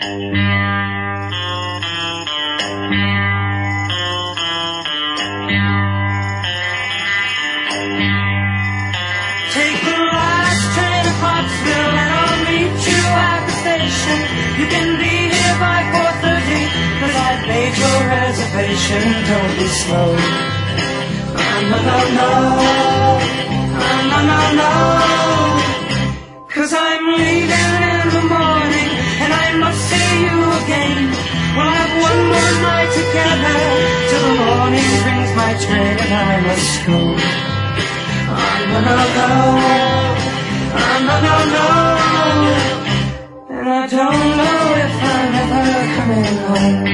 Take the last train to Pottsville and I'll meet you at the station. You can be here by 4:30, 'cause I've made your reservation. Don't be slow. No, no, no. No, no, no. 'Cause I'm leaving in the morning and I must see you again. We'll have one more night together till the morning brings my train and I must go. No, no, no. No, no, no. And I don't know if I'm ever coming home.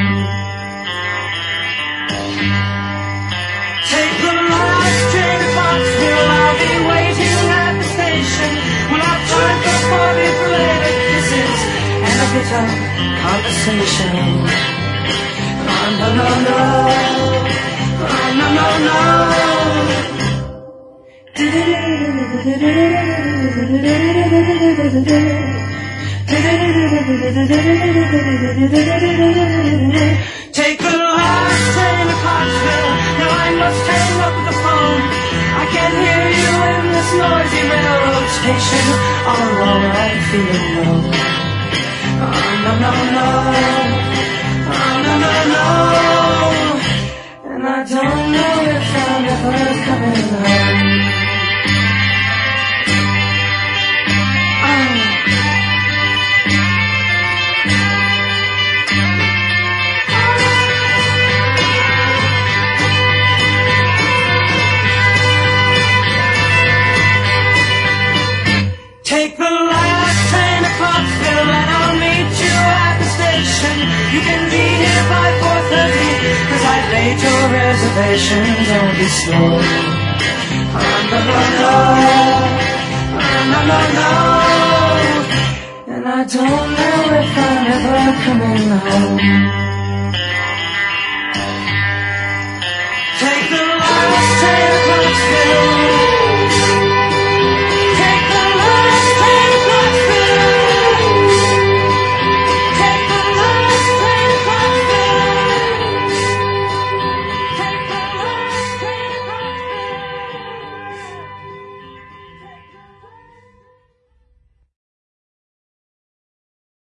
Take the last train to Pottsville, I'll be waiting at the station. When I've time for 40 belated kisses and a bit of conversation. No, no, no. No, no, no. Take the last train to Pottsville. Now I must hang up the phone. I can't hear you in this noisy railroad station. All alone I feel alone. No, no, no. No, no, no. And I don't know if I'm ever coming home. Take the last train to Pottsville and I'll meet you at the station. You can be here by 4:30, 'cause I've made your reservation. Don't be slow. No, no, no. No, no, no. And I don't know if I'm ever coming home.